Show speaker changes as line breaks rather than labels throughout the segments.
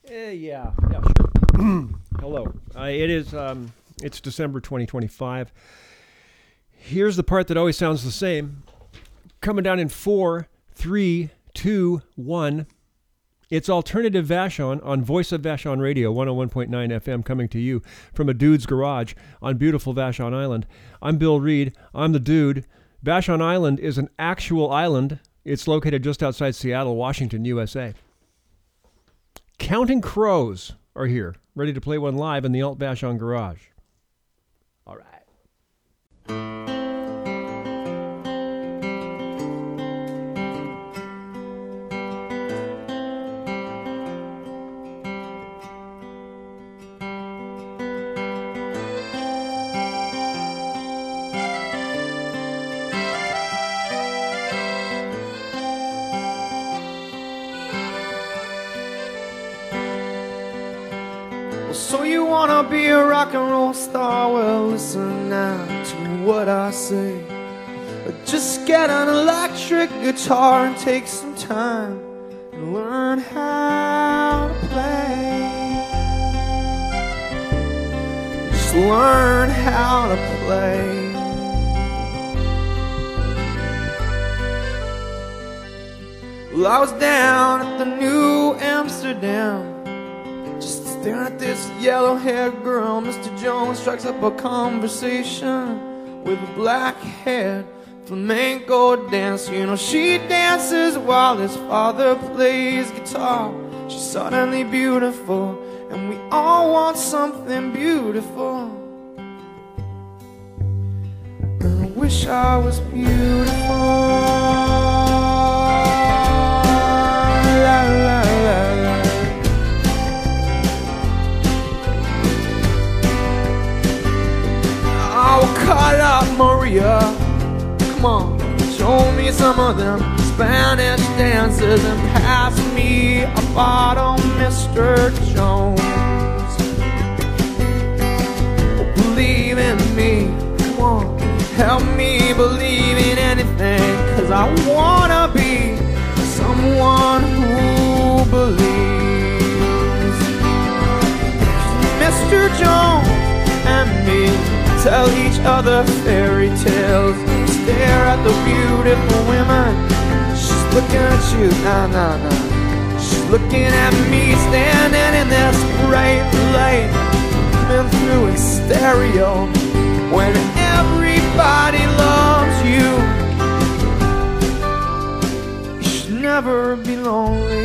Yeah, sure. Hello. It's December 2025. Here's the part that always sounds the same. Coming down in 4, 3, 2, 1. It's Alternative Vashon on Voice of Vashon Radio, 101.9 FM, coming to you from a dude's garage on beautiful Vashon Island. I'm Bill Reed. I'm the dude. Vashon Island is an actual island. It's located just outside Seattle, Washington, USA. Counting Crows are here, ready to play one live in the Alt Vashon garage. All right.
So you wanna be a rock and roll star? Well, listen now to what I say. Just get an electric guitar and take some time and learn how to play. Just learn how to play. Well, I was down at the New Amsterdam, staring at this yellow-haired girl. Mr. Jones strikes up a conversation with a black-haired flamenco dancer. You know, she dances while his father plays guitar. She's suddenly beautiful, and we all want something beautiful. And I wish I was beautiful. La, la, la, la. Call up Maria, come on, show me some of them Spanish dances and pass me a bottle, Mr. Jones. Oh, believe in me, come on, help me believe in anything, 'cause I wanna be someone who believes. Mr. Jones and me tell each other fairy tales, stare at the beautiful women. She's looking at you, nah. She's looking at me, standing in this bright light, coming through in stereo. When everybody loves you, you should never be lonely.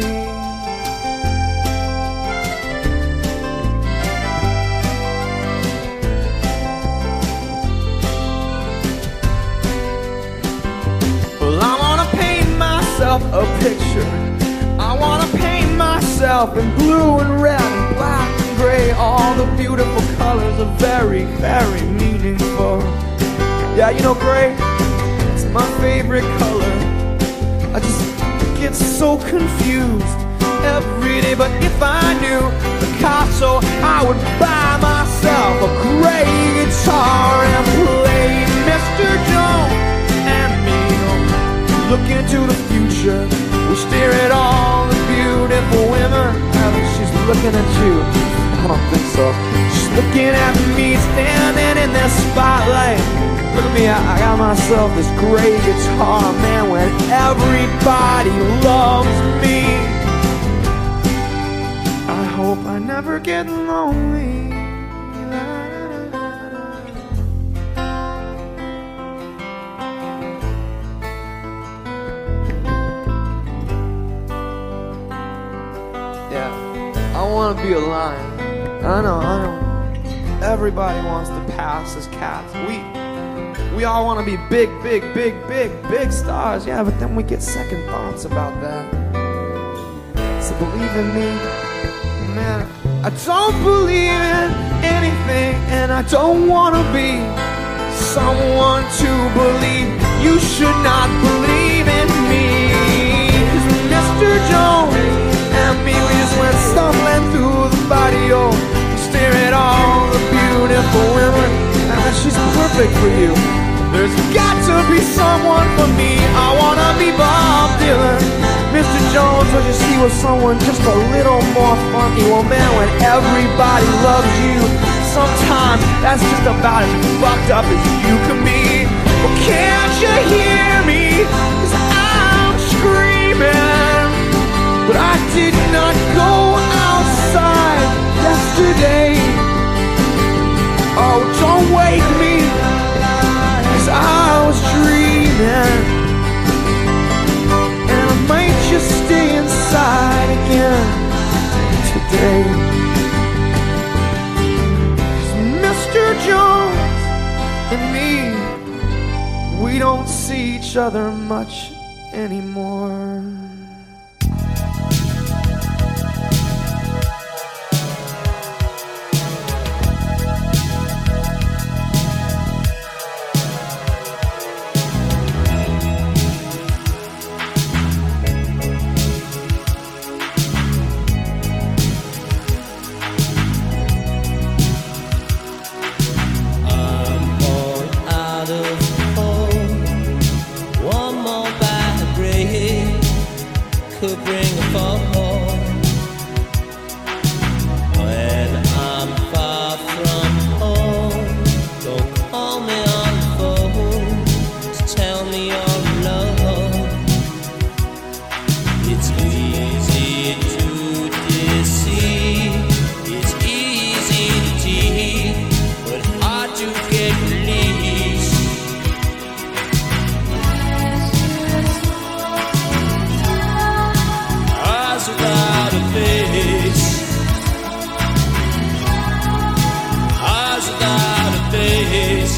A picture. I wanna paint myself in blue and red and black and gray. All the beautiful colors are very, very meaningful. Yeah, you know, gray, it's my favorite color. I just get so confused every day. But if I knew Picasso, I would buy myself a gray guitar and play Mr. Jones and me. Look into the future, we stare at all the beautiful women. She's looking at you, I don't think so. She's looking at me, standing in this spotlight. Look at me, I got myself this great guitar, man. When everybody loves me, I hope I never get lonely. I want to be a lion. I know. Everybody wants to pass as cats. We all want to be big stars. Yeah, but then we get second thoughts about that. So believe in me, man. I don't believe in anything, and I don't want to be someone to believe. You should not believe in me. 'Cause Mr. Jones and me, we just went stumbling through the barrio. We stare at all the beautiful women, and she's perfect for you. There's got to be someone for me. I wanna be Bob Dylan. Mr. Jones, don't you see for someone just a little more funky. Well, man, when everybody loves you, sometimes that's just about as fucked up as you can be. Well, can't you hear me? 'Cause I'm screaming. But I did not go outside yesterday. Oh, don't wake me, 'cause I was dreaming. And I might just stay inside again today. 'Cause Mr. Jones and me, we don't see each other much anymore.
Could bring a fall. When I'm far from home, don't call me on the phone to tell me you're alone. It's easy to deceive, it's easy to tease, but hard to get released. Without a face, eyes without a face,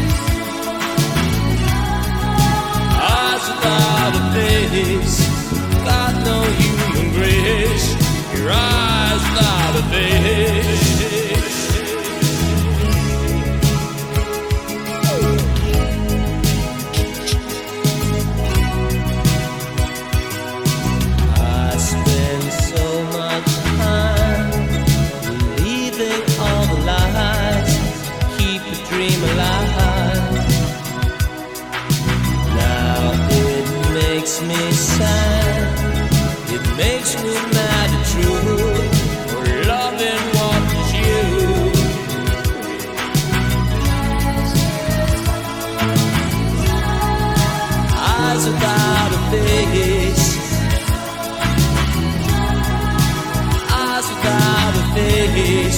eyes without a face, got no human grace. Your eyes without a face. Me sad, it makes me mad at you for loving what is you. Eyes without a face, eyes without a face,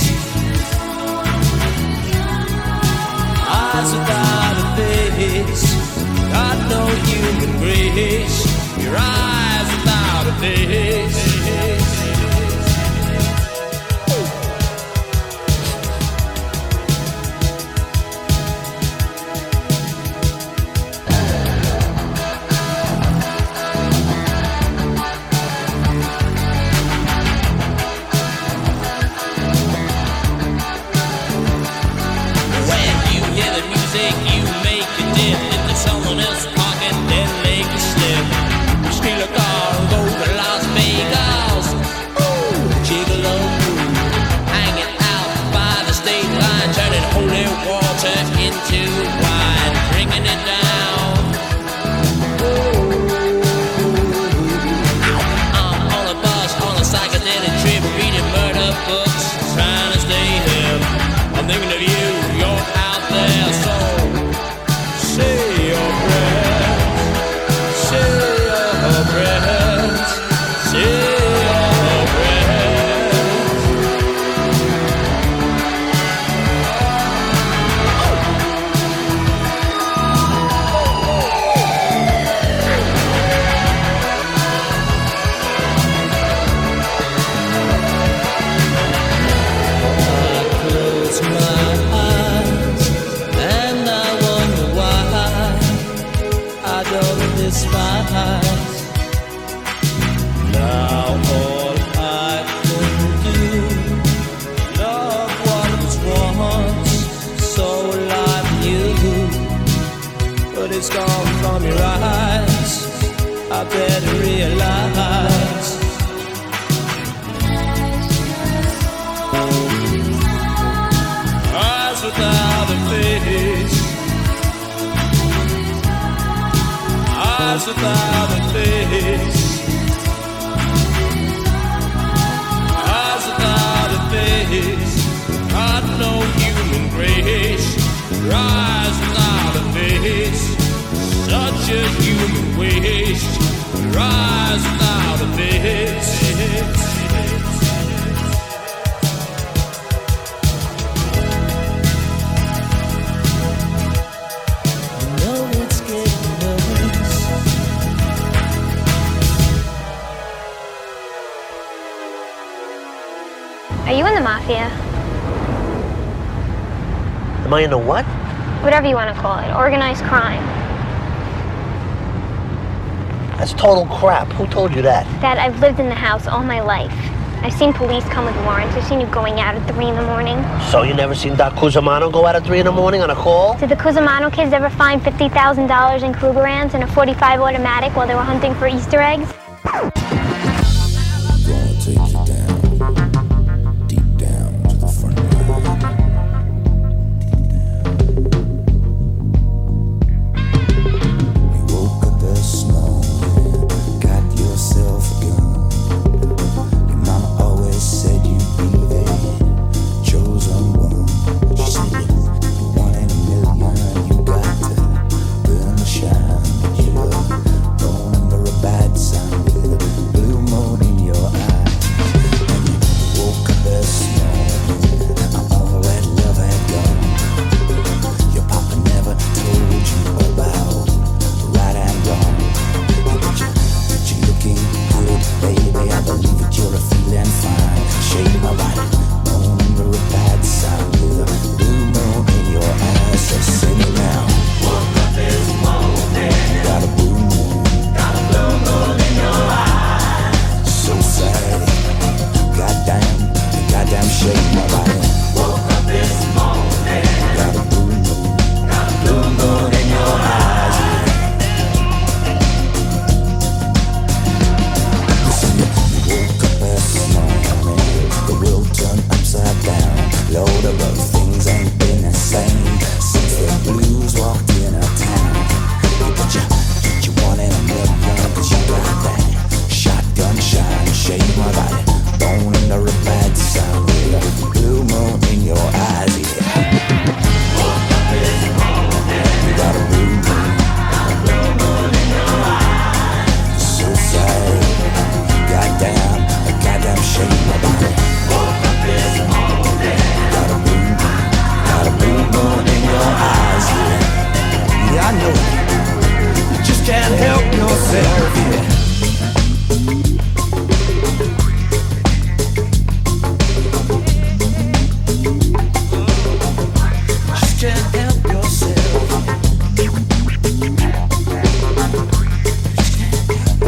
eyes without a face, got no human grace. Your eyes without a face. When you hear the music, you make it dip into someone else's pocket, then make it slip. Steal a car and go to Las Vegas. Ooh, gigolo, hanging out by the state line, turning holy water into wine, bringing it down. Ooh, I'm on a bus on a psychedelic trip, reading murder books, trying to stay hip. I'm thinking of you, you're out there, so say your prayers, say your prayers, say your prayers. I close my eyes and I wonder why I don't despise. Now all I can do, love what was once so alive in you, but it's gone from your eyes. I better realize. Eyes without a face, eyes without a face, rise without a miss.
Are you in the mafia?
Am I in a what?
Whatever you want to call it. Organized crime.
That's total crap. Who told you that?
Dad, I've lived in the house all my life. I've seen police come with warrants. I've seen you going out at 3 in the morning.
So you never seen Doc Cusimano go out at 3 in the morning on a call?
Did the Cusimano kids ever find $50,000 in Krugerrands and a .45 automatic while they were hunting for Easter eggs?
Gonna take you down, deep down to the front line. You woke up this morning, got yourself a gun. Your mama always said you'd be the chosen one. She said you're 1 in a million, you got to burn the shine. You're born under a bad sign with a blue moon in your eye. And you woke up this morning, all that love had gone. Your papa never told you about right and wrong. But you're looking good, baby. I believe that you're feeling fine. Shade my body, born under a bad sign with a blue moon in your eyes. So sing it now. Woke up this morning, got a blue moon. So sad, goddamn shake my body. Woke up this morning, got a blue moon in your eyes. Listen, you woke up this morning, the world turned upside down. Lord, a lot of things ain't been the same since the blues walked in our town. But you 1 in a million, 'cause you got that shotgun shine, shake my body, born under a bad sign with a blue moon in your eyes, yeah. Woke up this morning, you got a blue moon in your eyes. So sad, goddamn shake my body. Woke up this morning, got a blue moon in your eyes, yeah. Yeah, I know it. You just can't help yourself, yeah. Just can't help yourself. Just can't help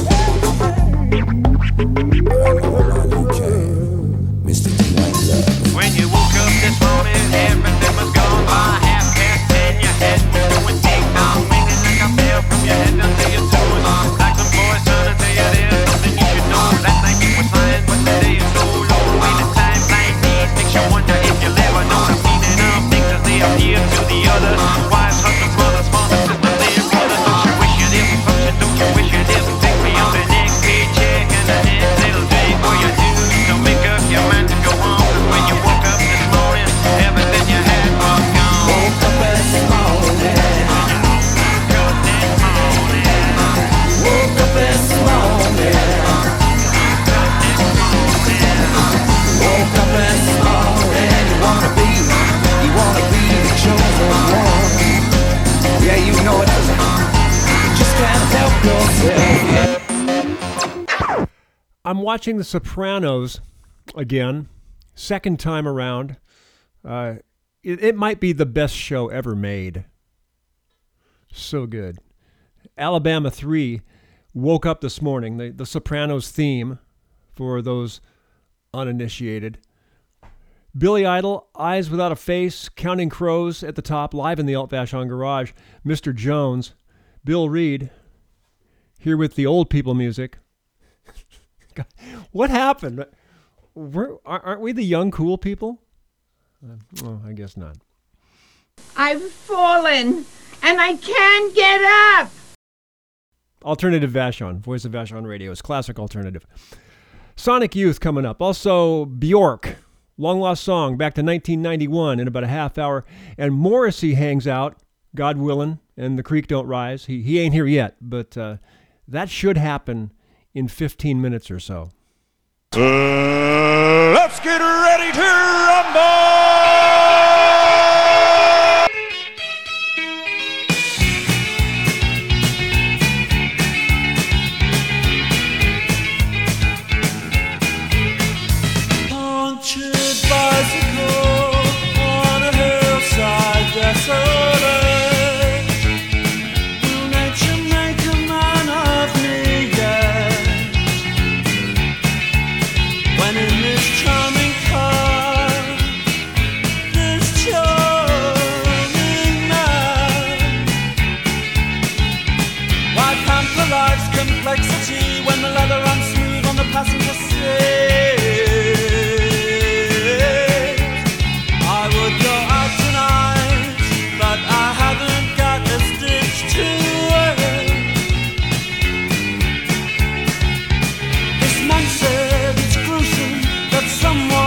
yourself. Mr. D ain't love.
When you woke up this morning, everything was gone by 10:30. Your head was going ding-dong, winging like a bell from your head down to your toes. Like some boys trying to tell you there's something you should know. Last night you were flying, but today is so low. In a time like these, makes you wonder if you'll ever know the meaning of things as they appear to the others. Wives, husbands, mothers, fathers, sisters, their brothers. Don't you wish you didn't function? Don't you wish you didn't think beyond the next paycheck and the next little drink? Or you do, so make up your mind to go on. 'Cause when you woke up this morning, everything you had was gone.
Woke up this morning, woke up this morning, woke up this morning. You wanna be the chosen one. Yeah, you know it. You just can't help yourself.
I'm watching The Sopranos again, second time around. It might be the best show ever made. So good. Alabama 3 woke up this morning. The Sopranos theme, for those uninitiated. Billy Idol, Eyes Without a Face, Counting Crows at the top, live in the Alt Vachon Garage. Mr. Jones, Bill Reed, here with the old people music. God, what happened? Aren't we the young cool people? Oh, I guess not.
I've fallen and I can't get up.
Alternative Vachon, Voice of Vachon Radio's classic alternative. Sonic Youth coming up. Also, Bjork, Long Lost Song, back to 1991 in about a half hour. And Morrissey hangs out, God willing, and the creek don't rise. He ain't here yet, but That should happen in 15 minutes or so.
Let's get ready to rumble!
Punctured bicycle on a hillside desolate. Will nature make a man of me yet? When in this charming car, this charming man, why pamper life's complexity when the leather runs smooth on the passenger seat? I would go out tonight, but I haven't got a stitch to wear. This man said it's gruesome that someone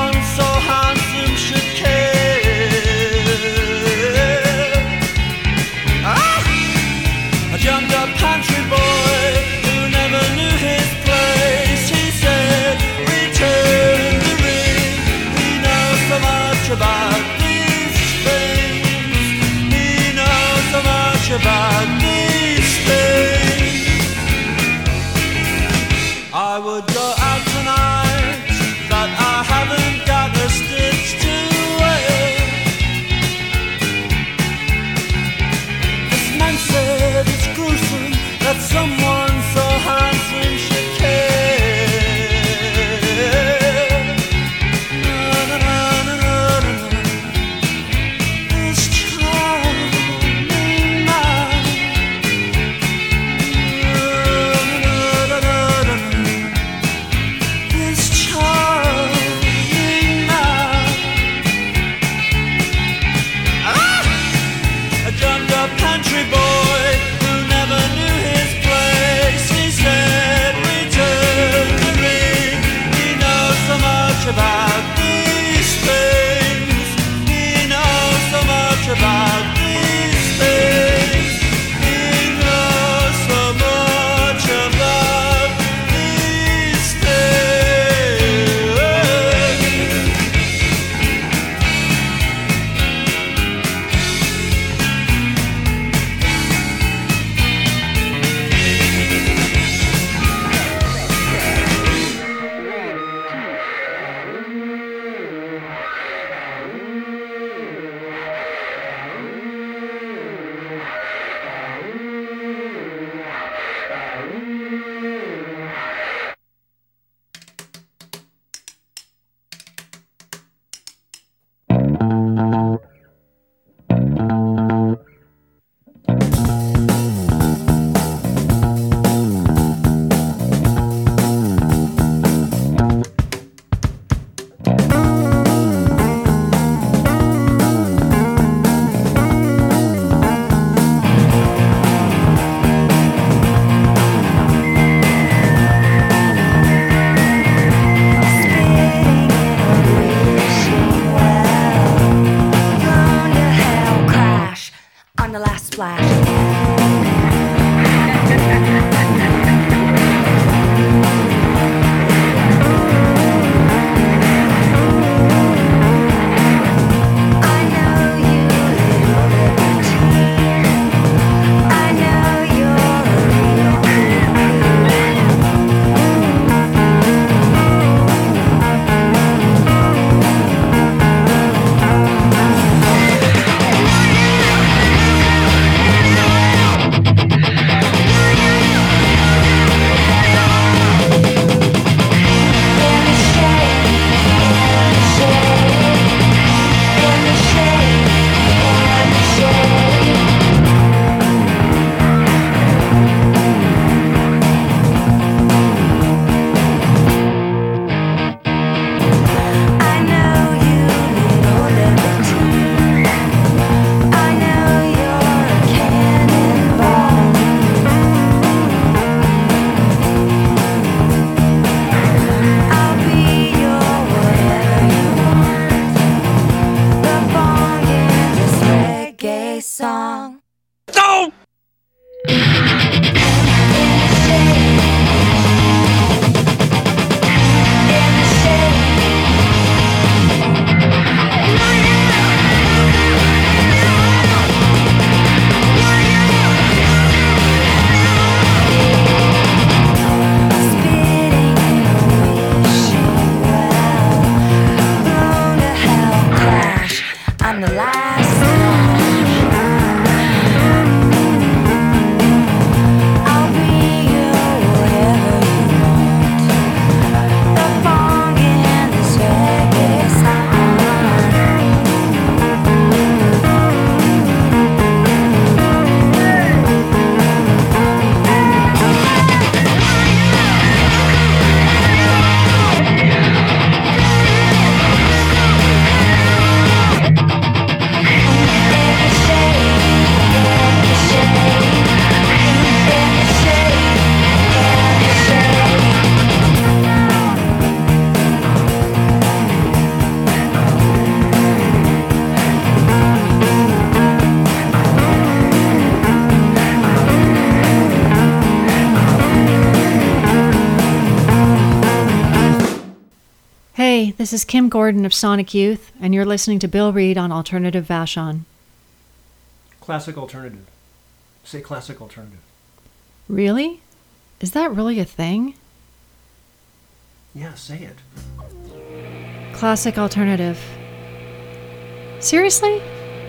Hey, this is Kim Gordon of Sonic Youth, and you're listening to Bill Reed on Alternative Vashon.
Classic alternative. Say classic alternative.
Really? Is that really a thing?
Yeah, say it.
Classic alternative. Seriously?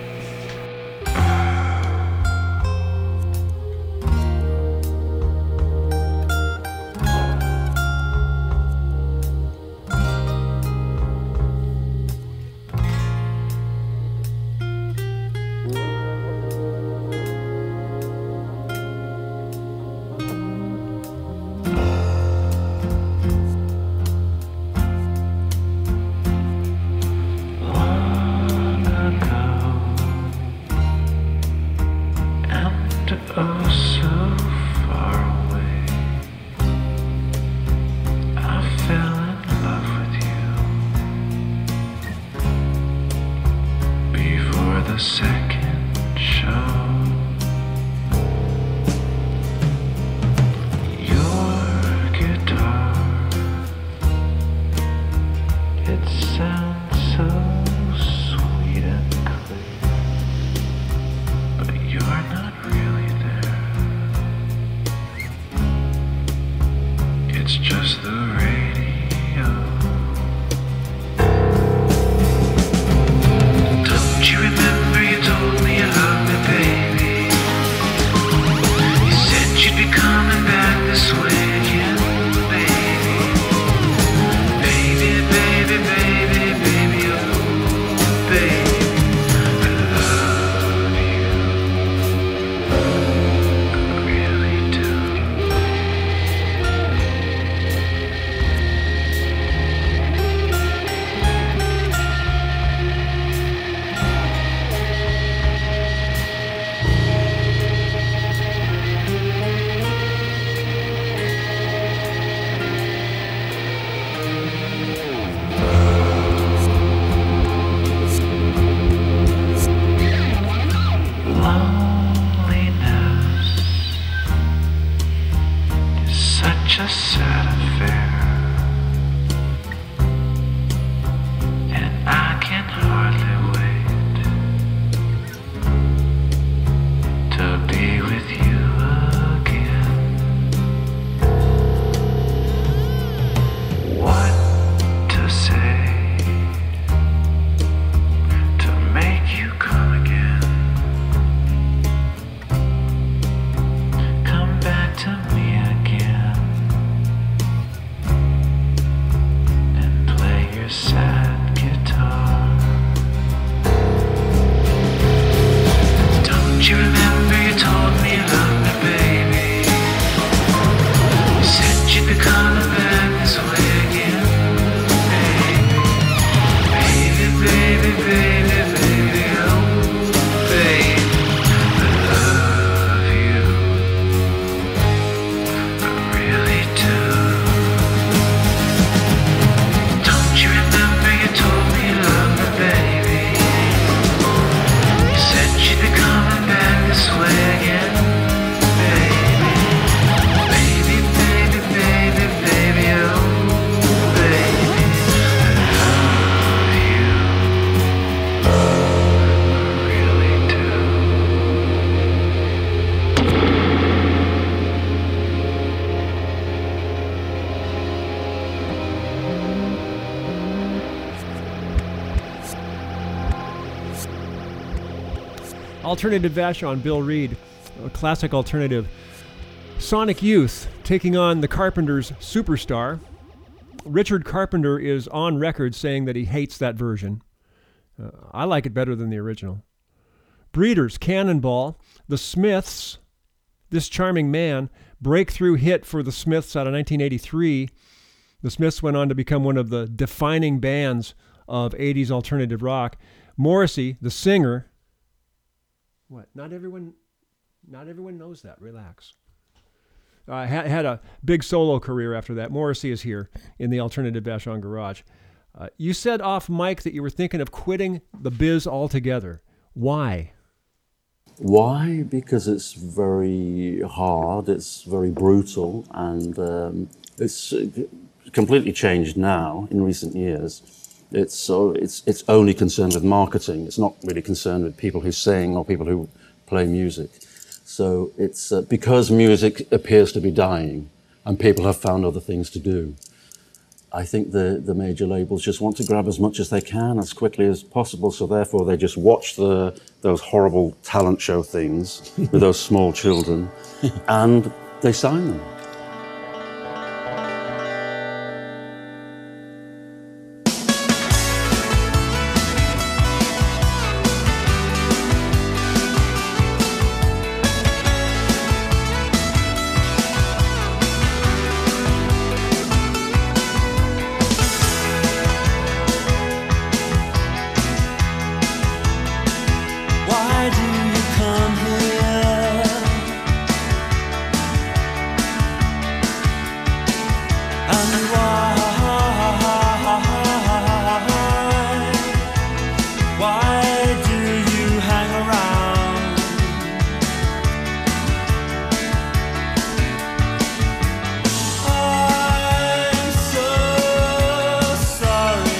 Alternative Vashon, Bill Reed, a classic alternative. Sonic Youth taking on the Carpenters' Superstar. Richard Carpenter is on record saying that he hates that version. I like it better than the original. Breeders, Cannonball. The Smiths, This Charming Man, breakthrough hit for the Smiths out of 1983. The Smiths went on to become one of the defining bands of 80s alternative rock. Morrissey, the singer. What? Not everyone knows that. Relax. Had a big solo career after that. Morrissey is here in the Alternative Vashon Garage. You said off mic that you were thinking of quitting the biz altogether. Why?
Why? Because it's very hard, it's very brutal, and it's completely changed now in recent years. It's only concerned with marketing. It's not really concerned with people who sing or people who play music. So it's because music appears to be dying and people have found other things to do. I think the major labels just want to grab as much as they can as quickly as possible. So therefore they just watch those horrible talent show things with those small children and they sign them.
Why do you come here? And why do you hang around? I'm so sorry.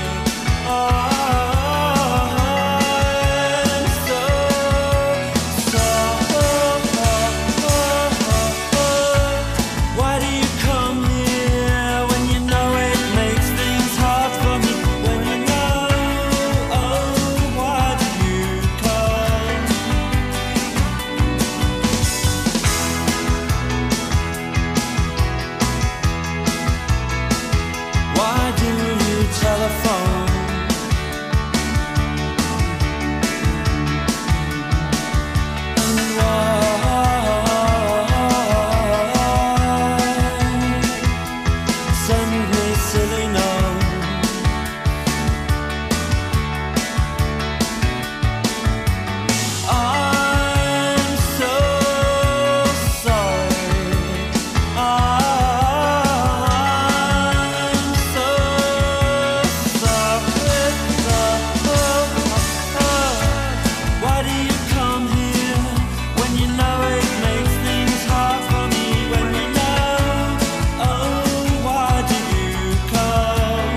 Why do you come here when you know it makes things hard for me? When you know, oh, why do you come? Why do you telephone? Send me silly notes. I'm so sorry. I'm so sorry. Why do you come here when you know it makes things hard for me? When you know, oh, why do you come?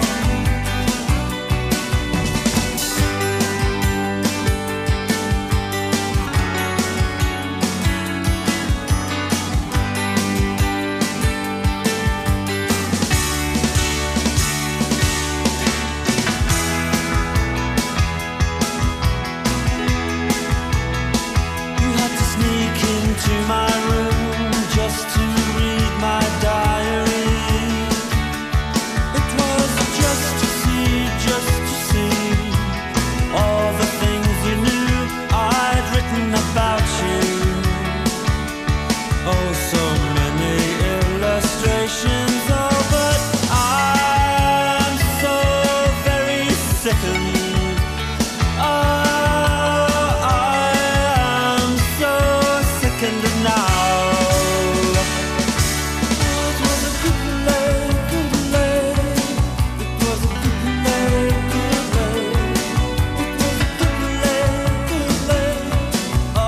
You had to sneak into my room just to read my diary. It was just to see all the things you knew I'd written about you. Oh, so many illustrations, oh, but I'm so very sickened. Oh, I am so sickened now. It was a good lay. It was a good lay. It was a good lay. Oh,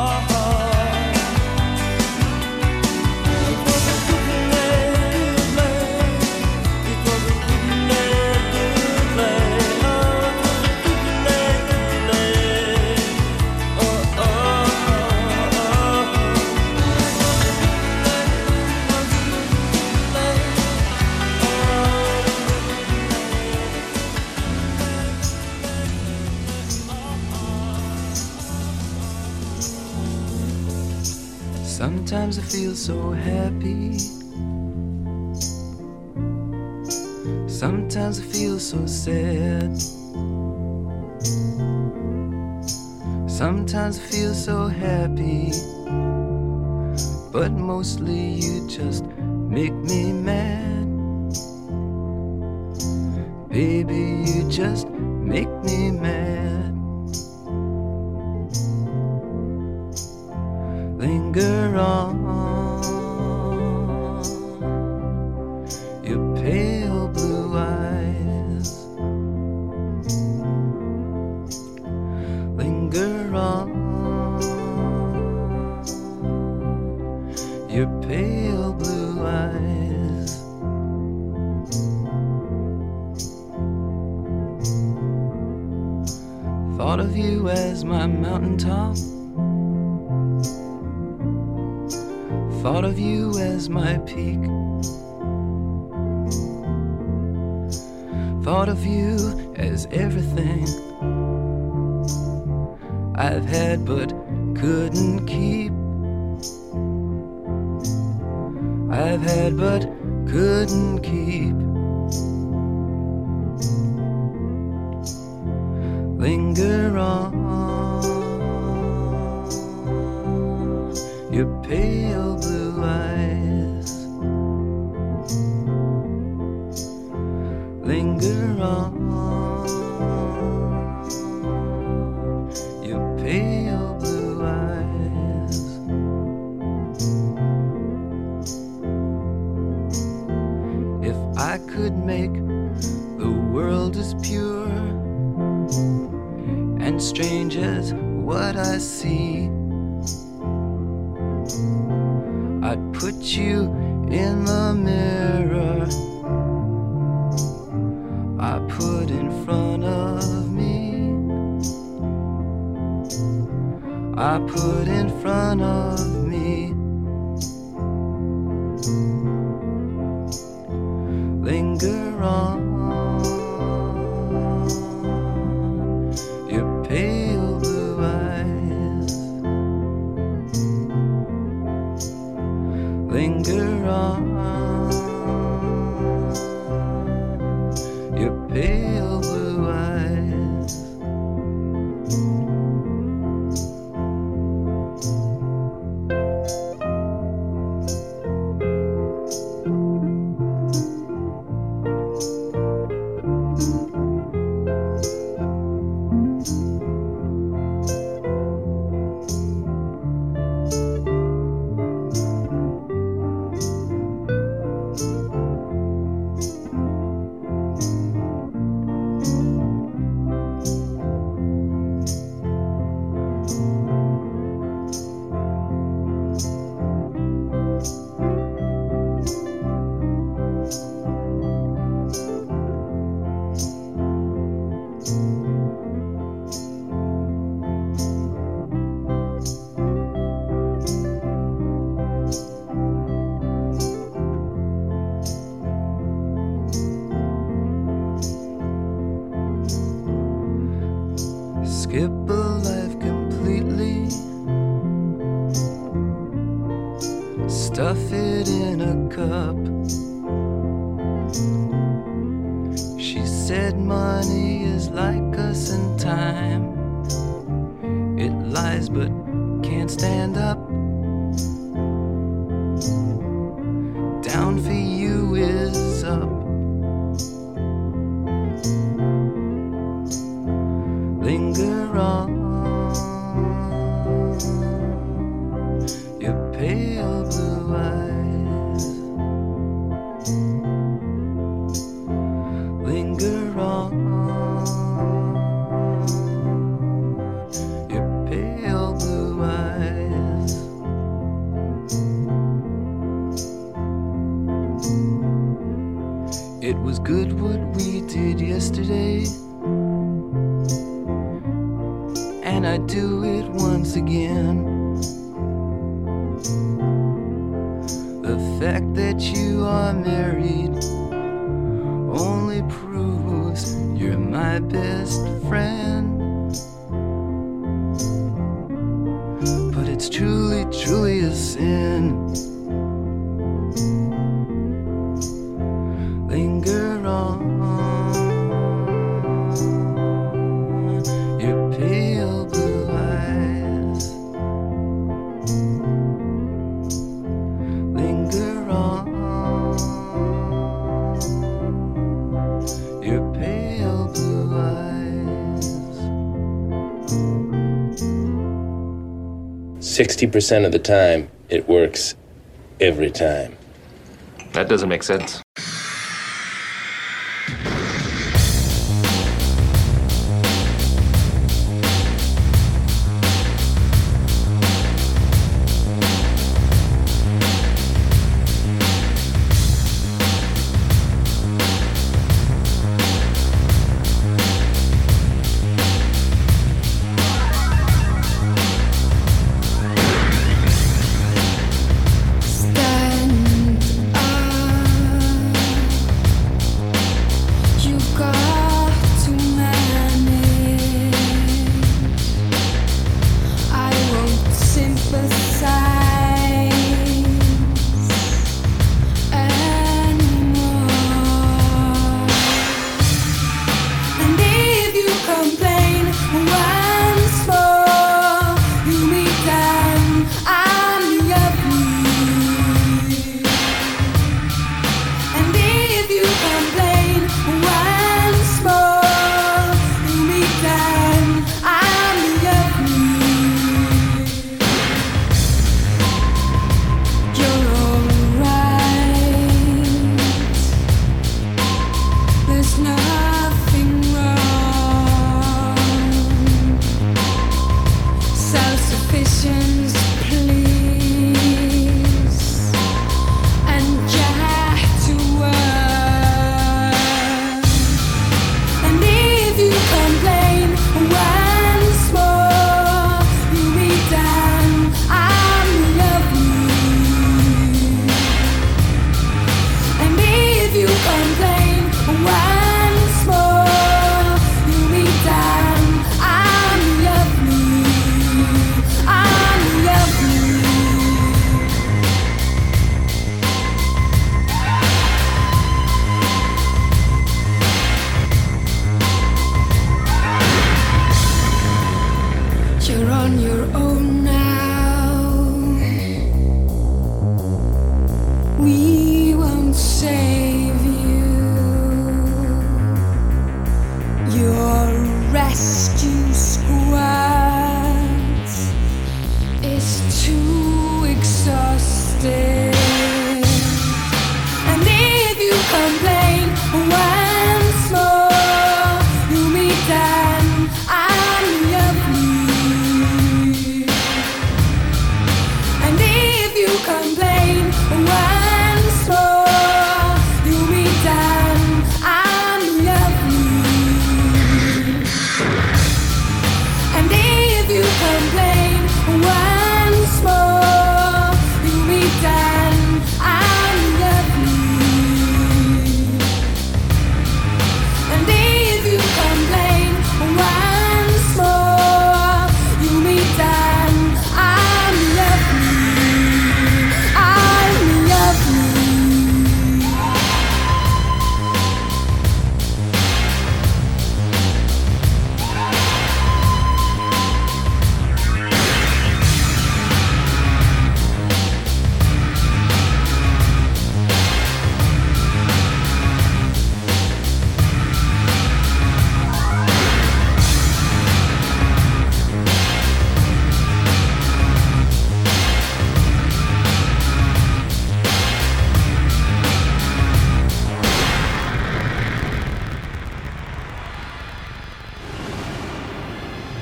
it was a good lay. It was a good lay. Sometimes I feel so happy. Sometimes I feel so sad. Sometimes I feel so happy. But mostly you just make me mad. Baby, you just make me mad. Linger on, your pale blue eyes. Linger on, your pale blue eyes.
Thought of you as my mountaintop. Thought of you as my peak. Thought of you as everything I've had but couldn't keep. I've had but couldn't keep. Linger on, your pale blue eyes. Linger on, your pale blue eyes. If I could make the world as pure and strange as what I see, I'd put you in the mirror I put in front of me. I put in front of me. Linger on, your pale blue eyes. Linger on, your pale blue eyes. Skip a life completely, stuff it in a cup. She said money is like us in time. It lies but can't stand up. Down for you is up. Linger on, your pale blue eyes. Linger on, your pale blue eyes. It was good what we did yesterday, and I'd do it once again. The fact that you are married only proves you're my best friend. But it's truly, truly a sin. Linger on, your pale blue eyes. Linger on, your pale blue eyes.
60% of the time, it works every time.
That doesn't make sense.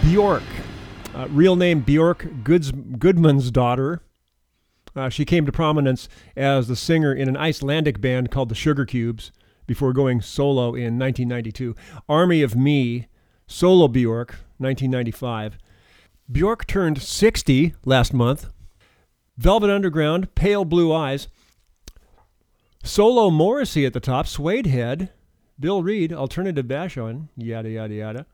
Bjork, real name Bjork Goodman's daughter. She came to prominence as the singer in an Icelandic band called the Sugar Cubes before going solo in 1992. Army of Me, solo Bjork, 1995. Bjork turned 60 last month. Velvet Underground, Pale Blue Eyes. Solo Morrissey at the top, Suede Head. Bill Reed, Alternative Vashon, yada, yada, yada.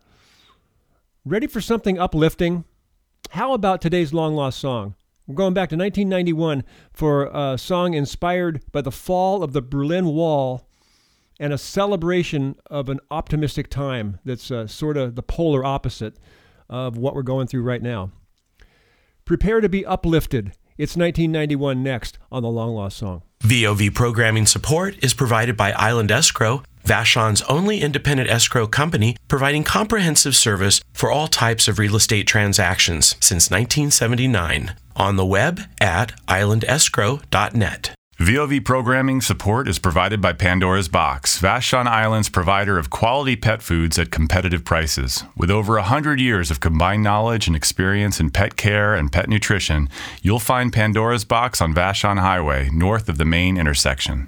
Ready for something uplifting? How about today's long-lost song? We're going back to 1991 for a song inspired by the fall of the Berlin Wall and a celebration of an optimistic time that's sort of the polar opposite of what we're going through right now. Prepare to be uplifted. It's 1991 next on the Long Lost Song.
VOV programming support is provided by Island Escrow, Vashon's only independent escrow company, providing comprehensive service for all types of real estate transactions since 1979. On the web at islandescrow.net.
VOV programming support is provided by Pandora's Box, Vashon Island's provider of quality pet foods at competitive prices. With over 100 years of combined knowledge and experience in pet care and pet nutrition, you'll find Pandora's Box on Vashon Highway, north of the main intersection.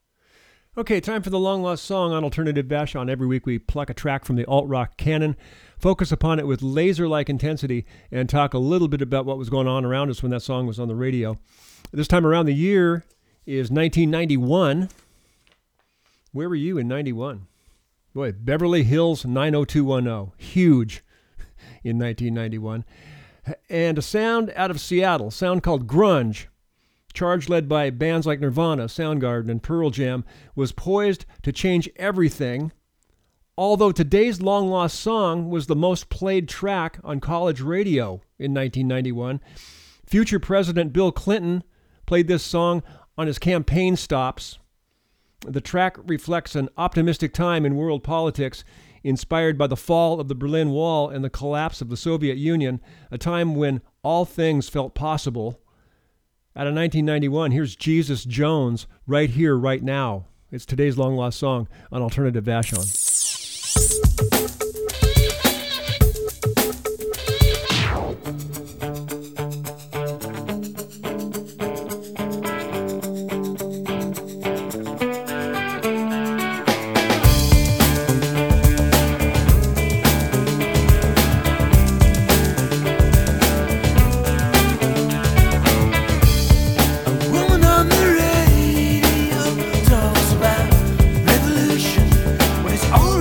Okay, time for the Long Lost Song on Alternative Vashon. Every week we pluck a track from the alt-rock canon, focus upon it with laser-like intensity, and talk a little bit about what was going on around us when that song was on the radio. This time around the year is 1991. Where were you in 91? Boy, Beverly Hills 90210. Huge in 1991. And a sound out of Seattle, sound called grunge, charge led by bands like Nirvana, Soundgarden, and Pearl Jam, was poised to change everything, although today's long-lost song was the most played track on college radio in 1991. Future President Bill Clinton played this song on his campaign stops. The track reflects an optimistic time in world politics, inspired by the fall of the Berlin Wall and the collapse of the Soviet Union, a time when all things felt possible. Out of 1991, here's Jesus Jones, Right Here, Right Now. It's today's long-lost song on Alternative Vashon.
Woman on the radio talks about revolution when it's all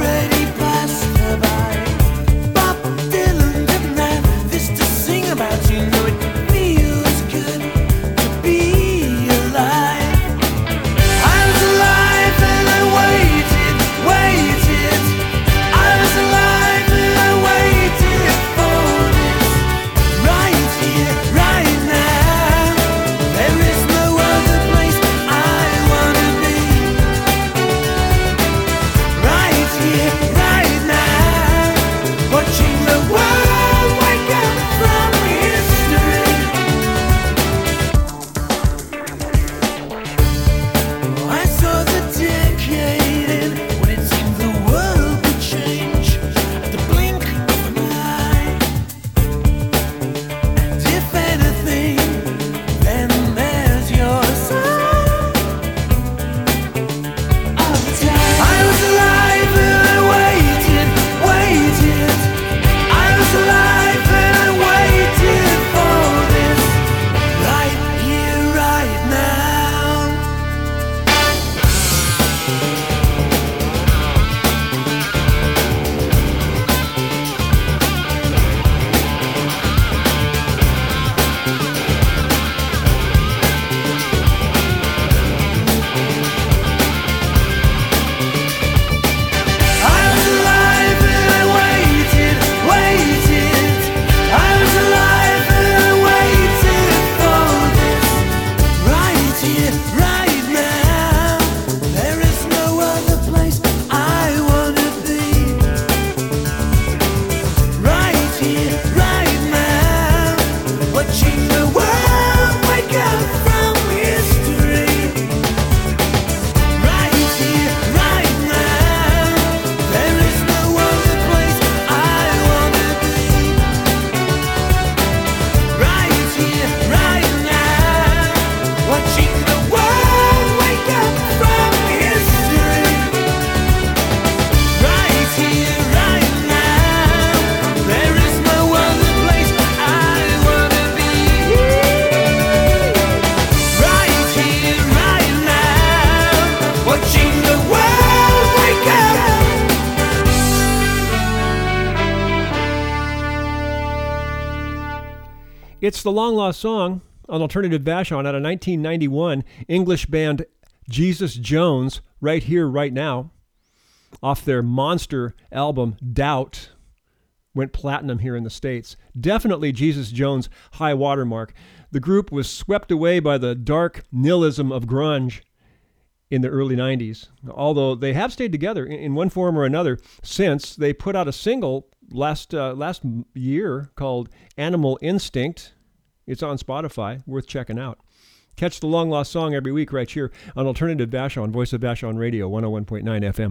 It's the long-lost song on Alternative Vashon out of 1991, English band Jesus Jones, Right Here, Right Now, off their monster album, Doubt. Went platinum here in the States. Definitely Jesus Jones' high watermark. The group was swept away by the dark nihilism of grunge in the early 90s, although they have stayed together in one form or another since. They put out a single last year called Animal Instinct. It's on Spotify, worth checking out. Catch the long lost song every week right here on Alternative Vashon, Voice of Vashon Radio, 101.9 FM.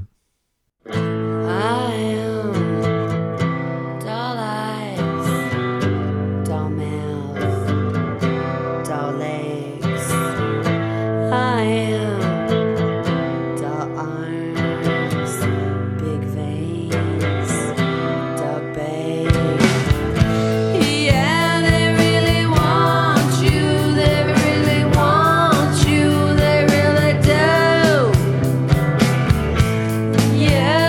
I am doll eyes, doll mouth, doll legs. I am doll arms, big veins, doll babe. Yeah, they really want you, they really want you, they really do. Yeah.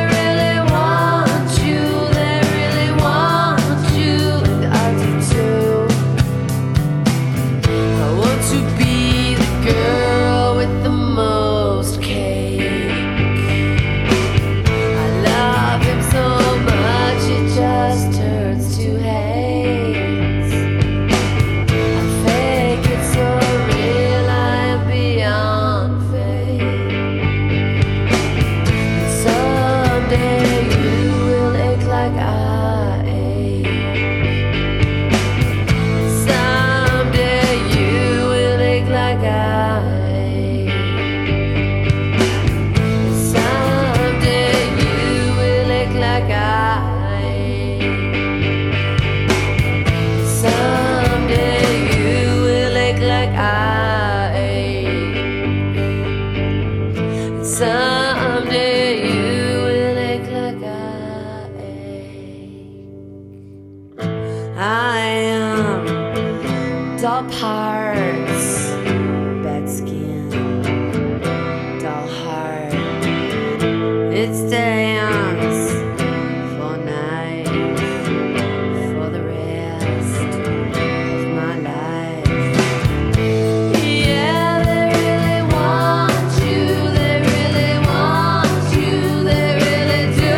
Doll parts, bad skin, doll heart. It's dance for night, for the rest of my life. Yeah, they really want you, they really want you, they really do.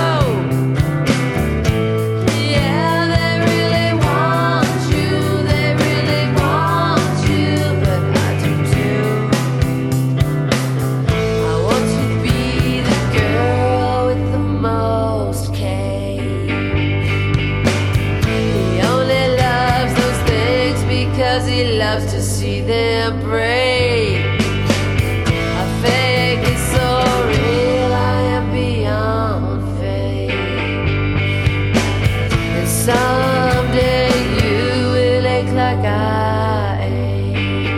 Yeah, they really want you, they really want you, but I do too. I want to be the girl with the most cake. He only loves those things because he loves to see them break. I fake it so real, I am beyond fake. And someday you will ache like I ache.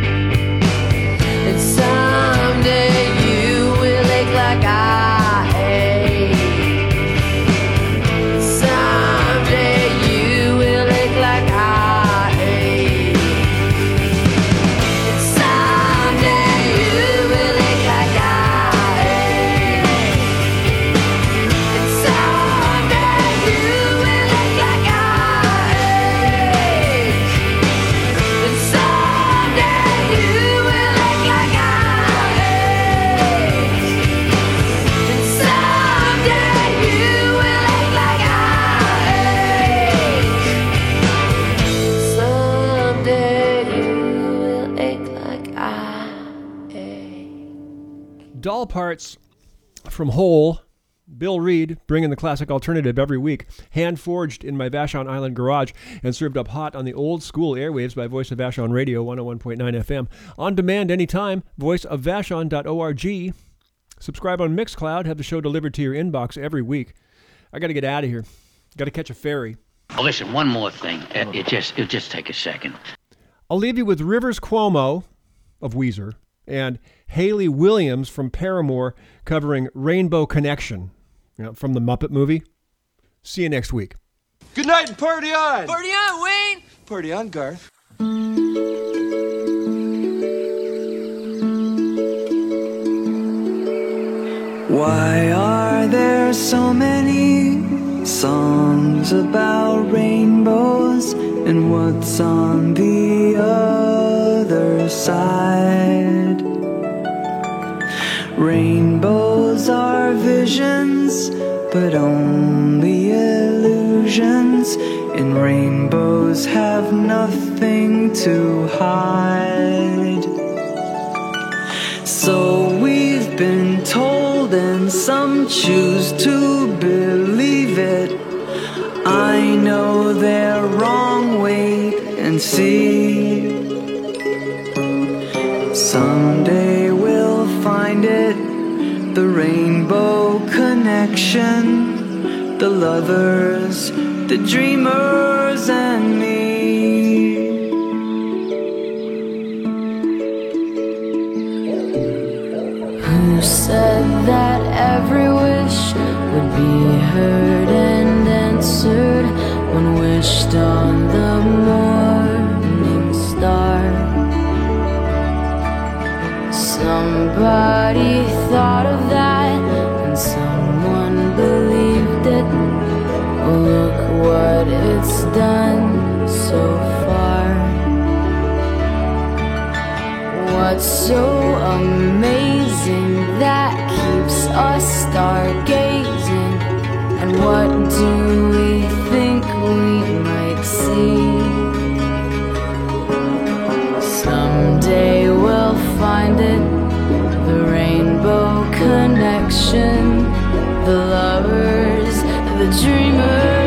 And someday you will ache like I ache. And someday you will ache like I ache. And someday you will ache like I ache. And someday you will ache like I ache. And someday you will ache like I ache. And someday you will ache like I ache. Someday you will ache like I ache.
Doll Parts from Hole. Bill Reed, bringing the classic alternative every week, hand-forged in my Vashon Island garage and served up hot on the old-school airwaves by Voice of Vashon Radio, 101.9 FM. On demand anytime, voiceofvashon.org. Subscribe on Mixcloud, have the show delivered to your inbox every week. I got to get out of here. Got to catch a ferry.
Oh, listen, one more thing. It'll just take a second.
I'll leave you with Rivers Cuomo of Weezer and Haley Williams from Paramore covering Rainbow Connection, from the Muppet movie. See you next week.
Good night and party on!
Party on, Wayne!
Party on, Garth.
Why are there so many songs about rainbows
and what's on the other side. Rainbows are visions, but only illusions, and rainbows have nothing to hide. So we've been told, and some choose to believe it. I know they're wrong, wait and see. Someday we'll find it, the rainbow connection, the lovers, the dreamers, and me.
Who said that every wish would be heard and answered when wished on the morning star? Somebody thought of that and someone believed it. Well, look what it's done so far. What's so amazing that keeps us stargazing? And what do we think we might see? Someday we'll find it, the rainbow connection, the lovers, the dreamers.